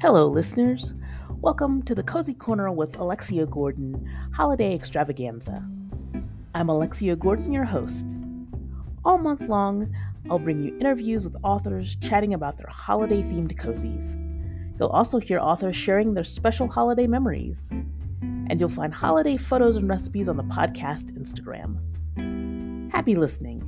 Hello, listeners. Welcome to the Cozy Corner with Alexia Gordon Holiday Extravaganza. I'm Alexia Gordon, your host. All month long, I'll bring you interviews with authors chatting about their holiday themed cozies. You'll also hear authors sharing their special holiday memories. And you'll find holiday photos and recipes on the podcast Instagram. Happy listening.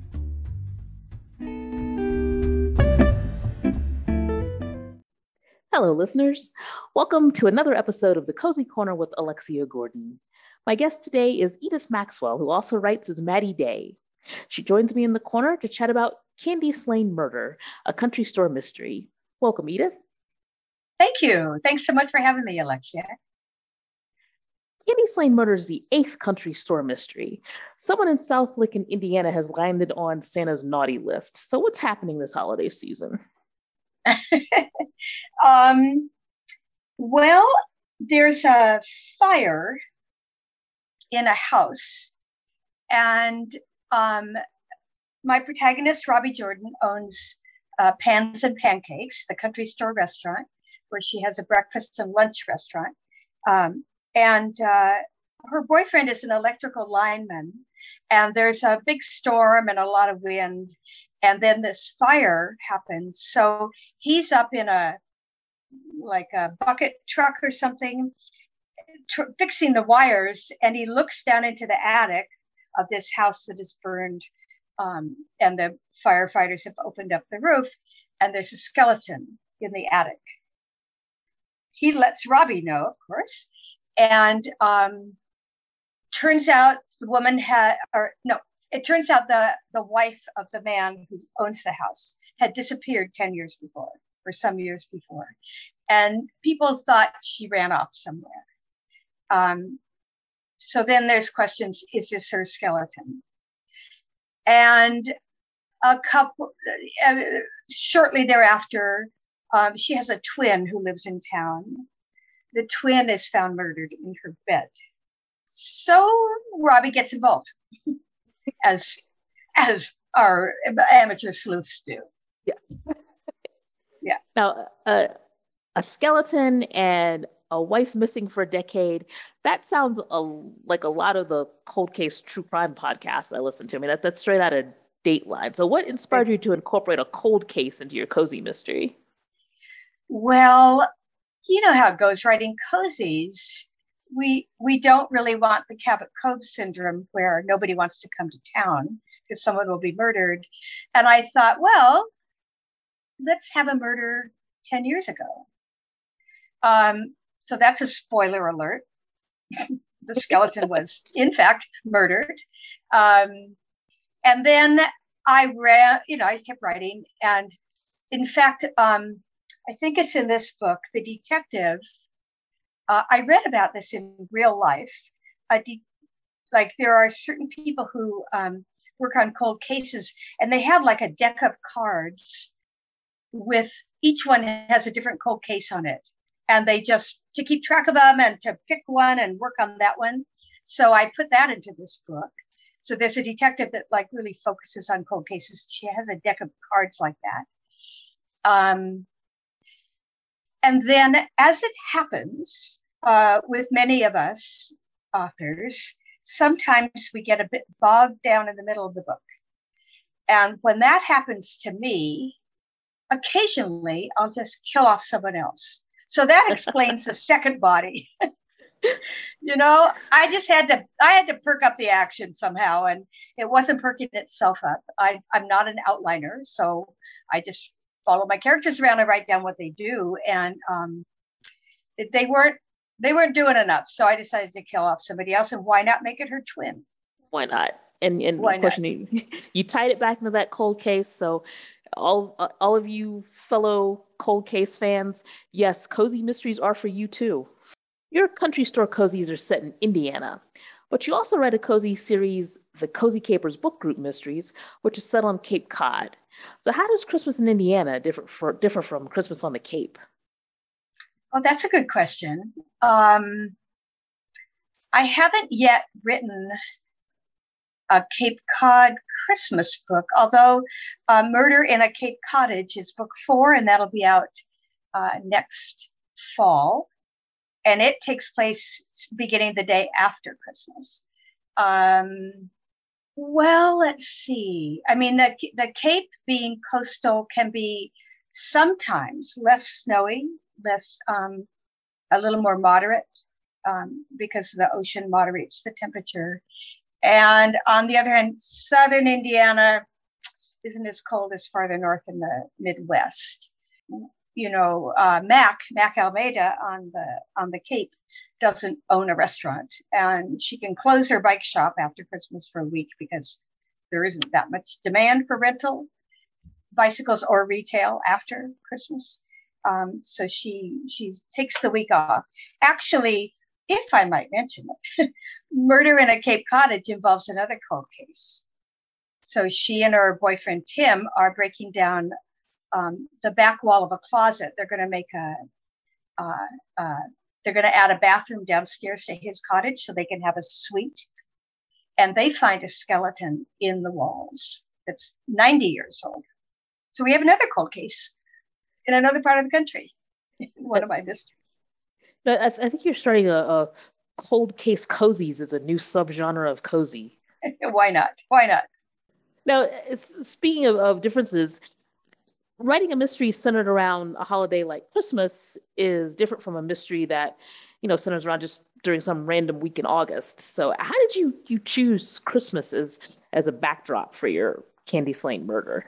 Hello, listeners. Welcome to another episode of the Cozy Corner with Alexia Gordon. My guest today is Edith Maxwell, who also writes as Maddie Day. She joins me in the corner to chat about Candy Slain Murder, a country store mystery. Welcome, Edith. Thank you. Thanks so much for having me, Alexia. Candy Slain Murder is the 8th country store mystery. Someone in South Lincoln, Indiana has landed on Santa's naughty list. So what's happening this holiday season? Well, there's a fire in a house, and my protagonist, Robbie Jordan, owns Pans and Pancakes, the country store restaurant, where she has a breakfast and lunch restaurant. And her boyfriend is an electrical lineman, and there's a big storm and a lot of wind. And then this fire happens. So he's up in a bucket truck or something, fixing the wires. And he looks down into the attic of this house that is burned. And the firefighters have opened up the roof, and there's a skeleton in the attic. He lets Robbie know, of course. And turns out the woman it turns out the wife of the man who owns the house had disappeared 10 years before, or some years before. And people thought she ran off somewhere. So then there's questions, is this her skeleton? And shortly thereafter, she has a twin who lives in town. The twin is found murdered in her bed. So Robbie gets involved. as our amateur sleuths do. Yeah. Yeah. Now, a skeleton and a wife missing for a decade. That sounds like a lot of the cold case true crime podcasts I listen to. I mean, that's straight out of Dateline. So what inspired you to incorporate a cold case into your cozy mystery? Well, you know how it goes writing cozies. We don't really want the Cabot Cove syndrome where nobody wants to come to town because someone will be murdered. And I thought, well, let's have a murder 10 years ago. So that's a spoiler alert. The skeleton was, in fact, murdered. And then I kept writing. And in fact, I think it's in this book, the detective, I read about this in real life. There are certain people who work on cold cases, and they have like a deck of cards with each one has a different cold case on it. And they just, to keep track of them and to pick one and work on that one. So I put that into this book. So there's a detective that really focuses on cold cases. She has a deck of cards like that. And then, as it happens with many of us authors, sometimes we get a bit bogged down in the middle of the book. And when that happens to me, occasionally I'll just kill off someone else. So that explains the second body. I had to perk up the action somehow, and it wasn't perking itself up. I'm not an outliner, so I just follow my characters around and write down what they do. And they weren't doing enough. So I decided to kill off somebody else. And why not make it her twin? Why not? And why of course, you tied it back into that cold case. So all of you fellow cold case fans, yes, cozy mysteries are for you too. Your country store cozies are set in Indiana, but you also write a cozy series, the Cozy Capers Book Group Mysteries, which is set on Cape Cod. So how does Christmas in Indiana differ from Christmas on the Cape? Oh, that's a good question. I haven't yet written a Cape Cod Christmas book, although Murder in a Cape Cottage is book 4, and that'll be out next fall, and it takes place beginning the day after Christmas. Well, let's see. I mean, the Cape being coastal can be sometimes less snowy, less a little more moderate because the ocean moderates the temperature. And on the other hand, southern Indiana isn't as cold as farther north in the Midwest. Mac Almeida on the Cape doesn't own a restaurant, and she can close her bike shop after Christmas for a week because there isn't that much demand for rental bicycles or retail after Christmas. So she takes the week off. Actually, if I might mention it, Murder in a Cape Cottage involves another cold case. So she and her boyfriend Tim are breaking down the back wall of a closet. They're going to make they're going to add a bathroom downstairs to his cottage so they can have a suite. And they find a skeleton in the walls that's 90 years old. So we have another cold case in another part of the country. One of my mysteries. But I think you're starting a cold case cozies as a new subgenre of cozy. Why not? Why not? Now, speaking of differences, writing a mystery centered around a holiday like Christmas is different from a mystery that, centers around just during some random week in August. So how did you choose Christmas as a backdrop for your Candy Slain murder?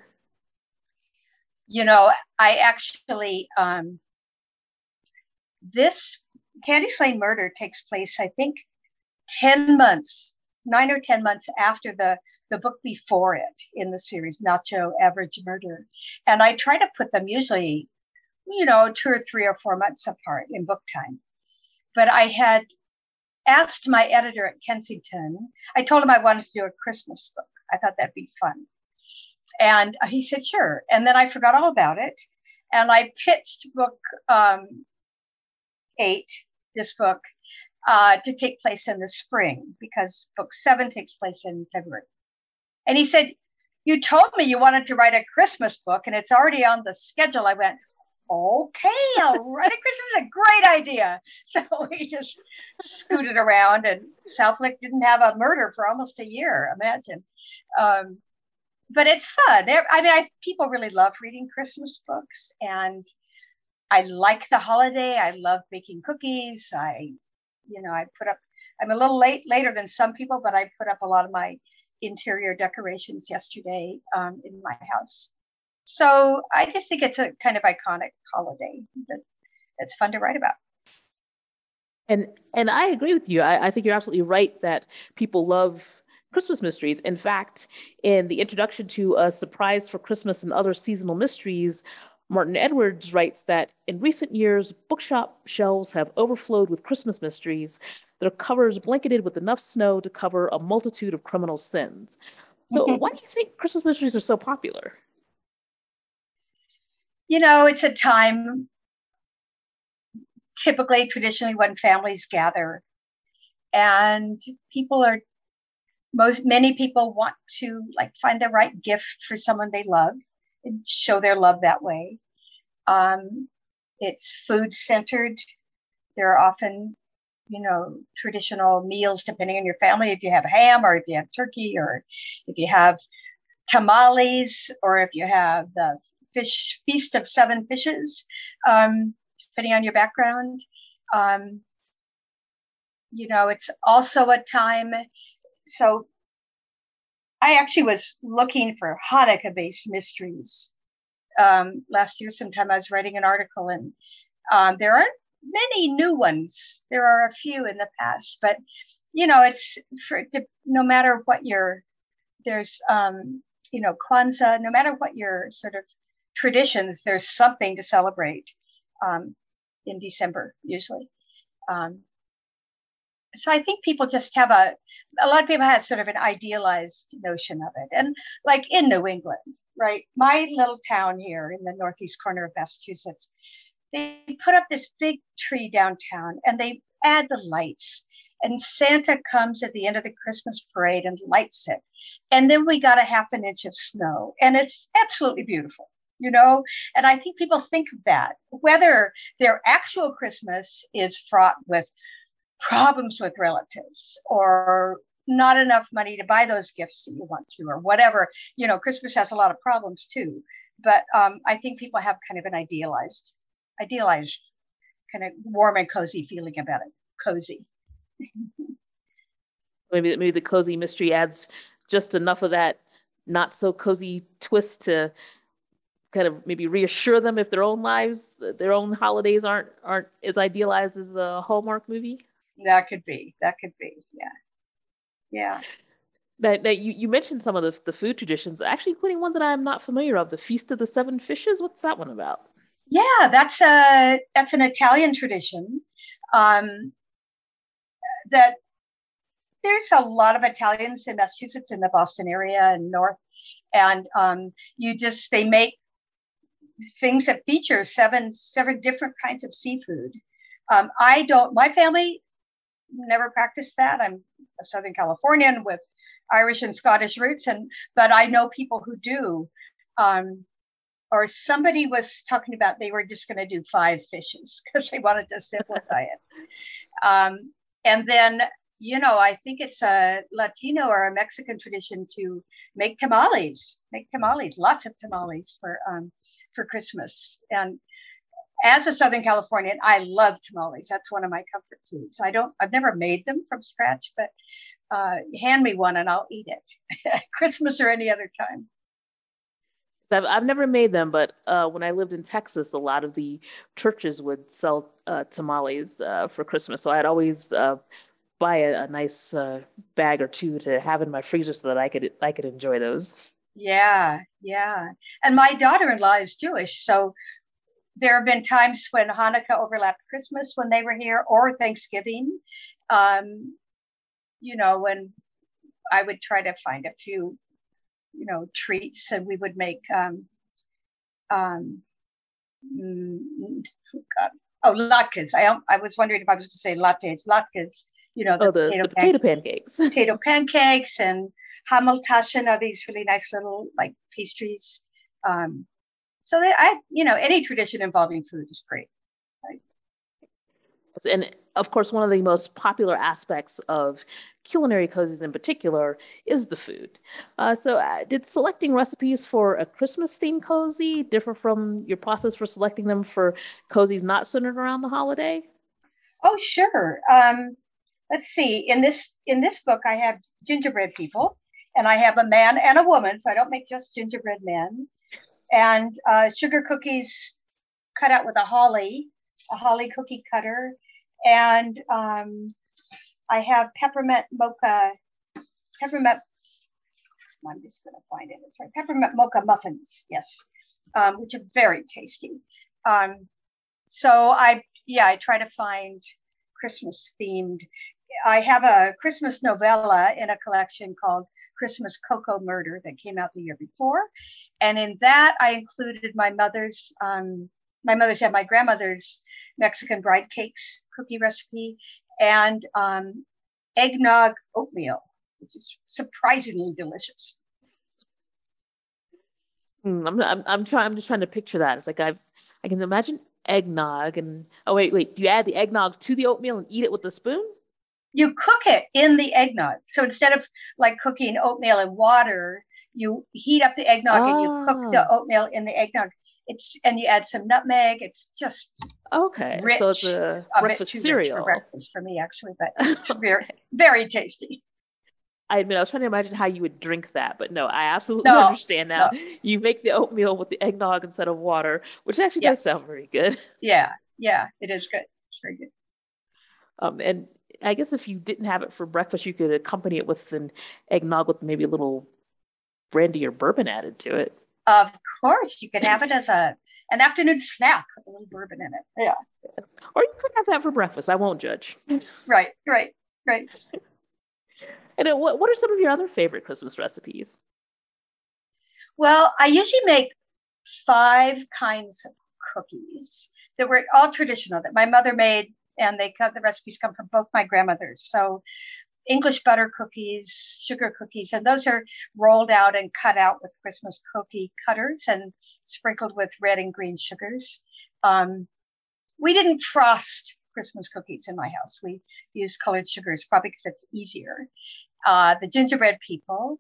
I actually, this Candy Slain murder takes place, I think, 9 or 10 months after the book before it in the series, Nacho Average Murder. And I try to put them usually, 2 or 3 or 4 months apart in book time. But I had asked my editor at Kensington, I told him I wanted to do a Christmas book. I thought that'd be fun. And he said, sure. And then I forgot all about it. And I pitched book 8, this book, to take place in the spring because book 7 takes place in February. And he said, you told me you wanted to write a Christmas book and it's already on the schedule. I went, okay, I'll write a Christmas, a great idea. So we just scooted around, and Southwick didn't have a murder for almost a year, imagine. But it's fun. People really love reading Christmas books, and I like the holiday. I love baking cookies. I put up, I'm a little later than some people, but I put up a lot of my interior decorations yesterday in my house. So I just think it's a kind of iconic holiday that's fun to write about. And I agree with you. I think you're absolutely right that people love Christmas mysteries. In fact, in the introduction to A Surprise for Christmas and Other Seasonal Mysteries, Martin Edwards writes that in recent years, bookshop shelves have overflowed with Christmas mysteries, their covers blanketed with enough snow to cover a multitude of criminal sins. So why do you think Christmas mysteries are so popular? It's a time typically, traditionally, when families gather, and many people want to find the right gift for someone they love and show their love that way. It's food centered. There are often, traditional meals depending on your family. If you have ham, or if you have turkey, or if you have tamales, or if you have the feast of 7 fishes, depending on your background. It's also a time. So I actually was looking for Hanukkah-based mysteries last year. Sometime I was writing an article, and there aren't many new ones. There are a few in the past, but it's no matter what there's Kwanzaa, no matter what your sort of traditions, there's something to celebrate in December usually. So I think people just have a lot of people have sort of an idealized notion of it. And in New England, right? My little town here in the northeast corner of Massachusetts, they put up this big tree downtown and they add the lights. And Santa comes at the end of the Christmas parade and lights it. And then we got a half an inch of snow. And it's absolutely beautiful. And I think people think of that, whether their actual Christmas is fraught with problems with relatives or not enough money to buy those gifts that you want to, or whatever. Christmas has a lot of problems too. But I think people have kind of an idealized kind of warm and cozy feeling about it. Cozy. Maybe the cozy mystery adds just enough of that not so cozy twist to kind of maybe reassure them if their own lives, their own holidays aren't as idealized as a Hallmark movie. That could be. Yeah. Yeah. That you mentioned some of the food traditions, actually including one that I'm not familiar of, the Feast of the Seven Fishes. What's that one about? Yeah, that's an Italian tradition. Um, that there's a lot of Italians in Massachusetts, in the Boston area and north, and they make things that feature seven different kinds of seafood. My family never practiced that. I'm a Southern Californian with Irish and Scottish roots, but I know people who do. Or somebody was talking about they were just going to do 5 fishes because they wanted to simplify it. And then, I think it's a Latino or a Mexican tradition to make tamales, lots of tamales for Christmas. And as a Southern Californian, I love tamales. That's one of my comfort foods. I've never made them from scratch, but hand me one and I'll eat it. Christmas or any other time. I've never made them, but when I lived in Texas, a lot of the churches would sell tamales for Christmas. So I'd always buy a nice bag or two to have in my freezer so that I could enjoy those. Yeah, yeah. And my daughter-in-law is Jewish, so there have been times when Hanukkah overlapped Christmas when they were here, or Thanksgiving. When I would try to find a few treats, and we would make latkes. I was wondering if I was going to say lattes. Latkes, the potato pancakes. Potato pancakes and Hameltaschen are these really nice little like pastries. So any tradition involving food is great. Right? And of course, one of the most popular aspects of culinary cozies in particular is the food. Did selecting recipes for a Christmas themed cozy differ from your process for selecting them for cozies not centered around the holiday? Oh, sure. Let's see. In this book, I have gingerbread people, and I have a man and a woman, so I don't make just gingerbread men, and sugar cookies cut out with a holly cookie cutter, and I have peppermint. I'm just going to find it. It's right. Peppermint mocha muffins, yes, which are very tasty. So I try to find Christmas themed. I have a Christmas novella in a collection called Christmas Cocoa Murder that came out the year before, and in that I included my mother's and my grandmother's Mexican bride cakes cookie recipe, and eggnog oatmeal, which is surprisingly delicious. I'm just trying to picture that. It's like I can imagine eggnog and oh wait, do you add the eggnog to the oatmeal and eat it with a spoon? You cook it in the eggnog. So instead of like cooking oatmeal in water, you heat up the eggnog and you cook the oatmeal in the eggnog. And you add some nutmeg. It's just okay. Rich, so it's a breakfast cereal for breakfast for me, actually, but it's very, very tasty. I admit, I was trying to imagine how you would drink that, but no, I absolutely understand now. No. You make the oatmeal with the eggnog instead of water, which actually does sound very good. Yeah, it is good. It's very good. And I guess if you didn't have it for breakfast, you could accompany it with an eggnog with maybe a little brandy or bourbon added to it. Of course, you could have it as an afternoon snack with a little bourbon in it. Yeah. Or you could have that for breakfast. I won't judge. Right. And what are some of your other favorite Christmas recipes? Well, I usually make 5 kinds of cookies that were all traditional that my mother made, and the recipes come from both my grandmothers. So English butter cookies, sugar cookies, and those are rolled out and cut out with Christmas cookie cutters and sprinkled with red and green sugars. We didn't frost Christmas cookies in my house. We used colored sugars, probably because it's easier. The gingerbread people.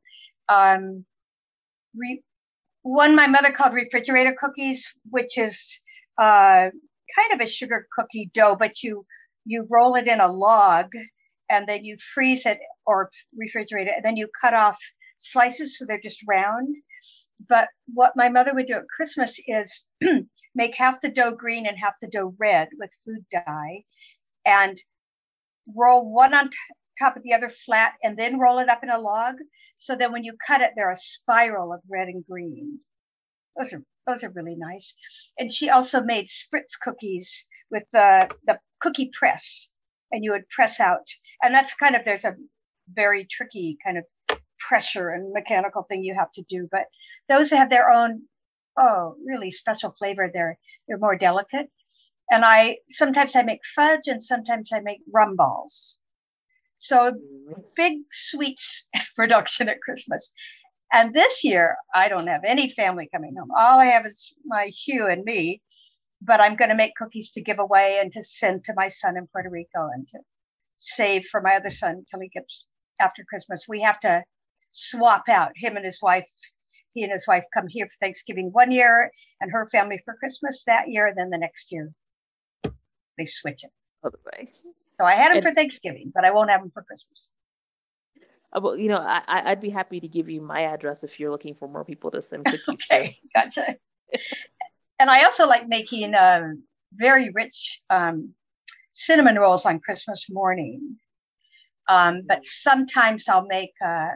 One my mother called refrigerator cookies, which is kind of a sugar cookie dough, but you roll it in a log and then you freeze it or refrigerate it, and then you cut off slices so they're just round. But what my mother would do at Christmas is make half the dough green and half the dough red with food dye, and roll one on top of the other flat, and then roll it up in a log. So then when you cut it, they're a spiral of red and green. Those are really nice. And she also made spritz cookies with the cookie press, and you would press out. And that's kind of, there's a very tricky kind of pressure and mechanical thing you have to do. But those have their own, really special flavor. They're more delicate. And sometimes I make fudge and sometimes I make rum balls. So big sweets production at Christmas. And this year, I don't have any family coming home. All I have is my Hugh and me, but I'm going to make cookies to give away and to send to my son in Puerto Rico and to save for my other son until he gets after Christmas. We have to swap out him and his wife. He and his wife come here for Thanksgiving one year and her family for Christmas that year. And then the next year, they switch it. Other way. So I had him for Thanksgiving, but I won't have him for Christmas. Well, I'd be happy to give you my address if you're looking for more people to send cookies okay, to. Gotcha. And I also like making very rich cinnamon rolls on Christmas morning. But sometimes I'll make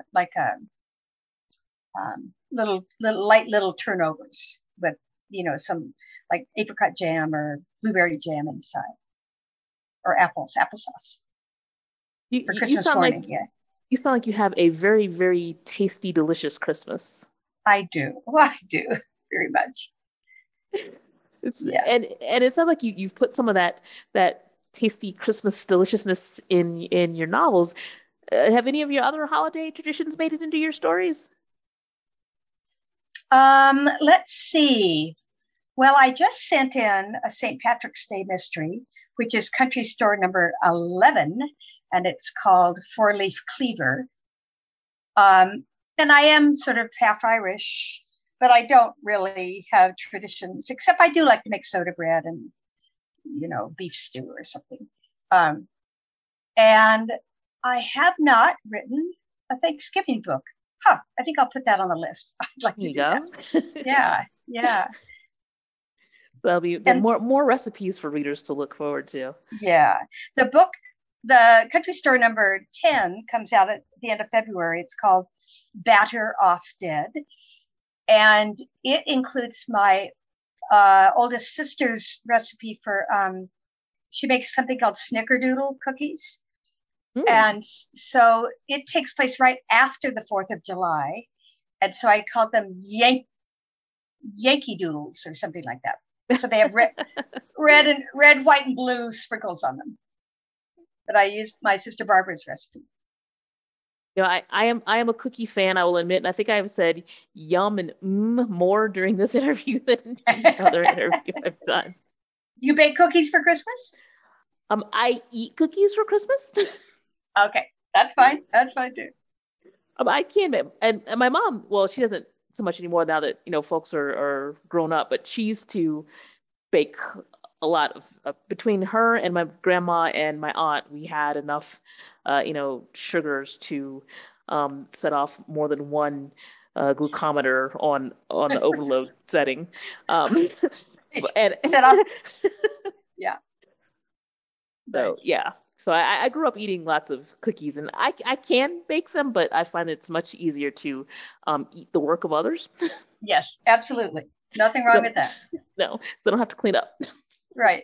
little turnovers with, some like apricot jam or blueberry jam inside, or applesauce. For Christmas morning, You sound like you have a very, very tasty, delicious Christmas. I do. Well, I do very much. And it sounds like you've put some of that tasty Christmas deliciousness in your novels. Have any of your other holiday traditions made it into your stories? Let's see. Well, I just sent in a St. Patrick's Day mystery, which is Country Store number 11, and it's called Four Leaf Cleaver. And I am sort of half Irish, but I don't really have traditions, except I do like to make soda bread and, beef stew or something. And I have not written a Thanksgiving book. I think I'll put that on the list. I'd like to do that. Yeah. There'll be more recipes for readers to look forward to. Yeah. The book, the Country Store number 10 comes out at the end of February. It's called Batter Off Dead. And it includes my oldest sister's recipe for, she makes something called snickerdoodle cookies. And so it takes place right after the 4th of July. And so I called them Yankee Doodles or something like that. So they have red, white, and blue sprinkles on them. But I used my sister Barbara's recipe. I am a cookie fan, I will admit. And I think I've said yum and more during this interview than any other interview I've done. You bake cookies for Christmas? I eat cookies for Christmas. Okay, that's fine. That's fine too. I can, and my mom, well, she doesn't so much anymore now that folks are grown up, but she used to bake a lot of between her and my grandma and my aunt. We had enough, sugars to set off more than one glucometer on the overload setting. And set off. Yeah. So yeah. So I grew up eating lots of cookies, and I can bake them, but I find it's much easier to eat the work of others. Yes, absolutely. Nothing wrong with that. No, they don't have to clean up. Right.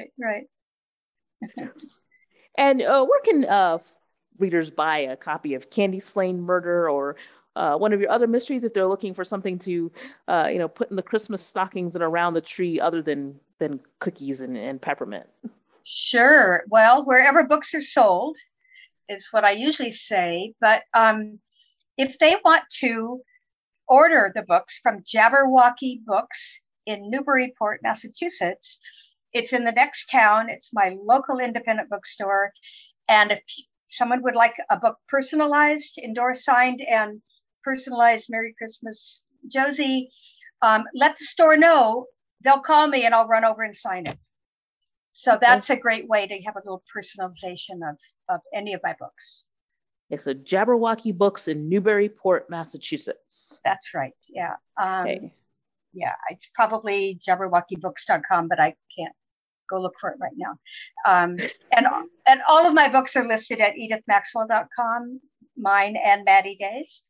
And where can readers buy a copy of Candy Slain Murder or one of your other mysteries if they're looking for something to put in the Christmas stockings and around the tree other than cookies and peppermint? Sure. Well, wherever books are sold. is what I usually say. But if they want to order the books from Jabberwocky Books in Newburyport, Massachusetts, it's in the next town. It's my local independent bookstore. And if someone would like a book personalized, endorsed, signed, and personalized Merry Christmas, Josie, let the store know. They'll call me and I'll run over and sign it. So that's a great way to have a little personalization of any of my books. Yeah, so Jabberwocky Books in Newburyport, Massachusetts. That's right. Yeah. Okay. Yeah, it's probably jabberwockybooks.com, but I can't go look for it right now. And all of my books are listed at edithmaxwell.com, mine and Maddie Day's.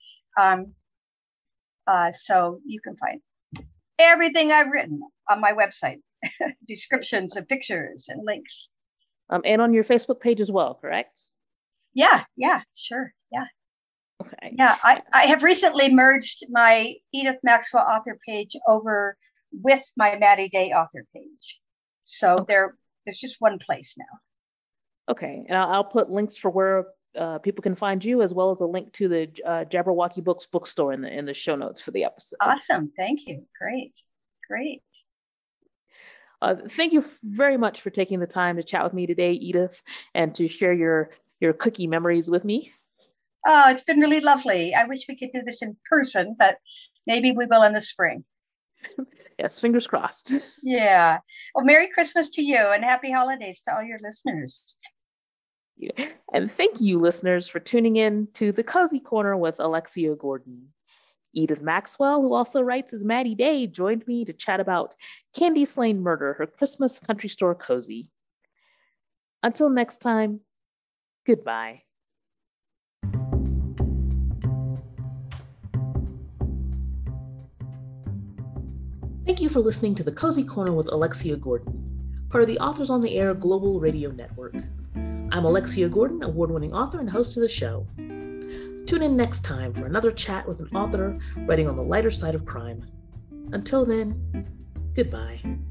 So you can find everything I've written on my website, descriptions and pictures and links. And on your Facebook page as well, correct? Yeah, sure. Yeah. Okay. Yeah, I have recently merged my Edith Maxwell author page over with my Maddie Day author page. So there's just one place now. Okay, and I'll put links for where people can find you, as well as a link to the Jabberwocky Books bookstore in the show notes for the episode. Awesome, thank you. Great. Thank you very much for taking the time to chat with me today, Edith, and to share your cookie memories with me. Oh, it's been really lovely. I wish we could do this in person, but maybe we will in the spring. Yes, fingers crossed. Yeah. Well, Merry Christmas to you and happy holidays to all your listeners. And thank you, listeners, for tuning in to The Cozy Corner with Alexia Gordon. Edith Maxwell, who also writes as Maddie Day, joined me to chat about Candy Slain Murder, her Christmas country store cozy. Until next time, goodbye. Thank you for listening to The Cozy Corner with Alexia Gordon, part of the Authors on the Air Global Radio Network. I'm Alexia Gordon, award-winning author and host of the show. Tune in next time for another chat with an author writing on the lighter side of crime. Until then, goodbye.